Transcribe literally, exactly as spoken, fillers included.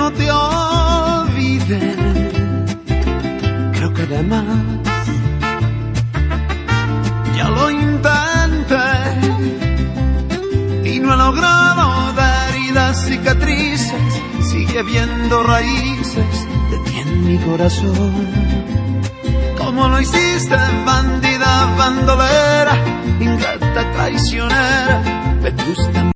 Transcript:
no te olvide. Creo que además ya lo intenté y no he logrado de heridas cicatrices. Sigue habiendo raíces de ti en mi corazón. Como lo hiciste, bandida, bandolera, ingrata, traicionera, vetusta,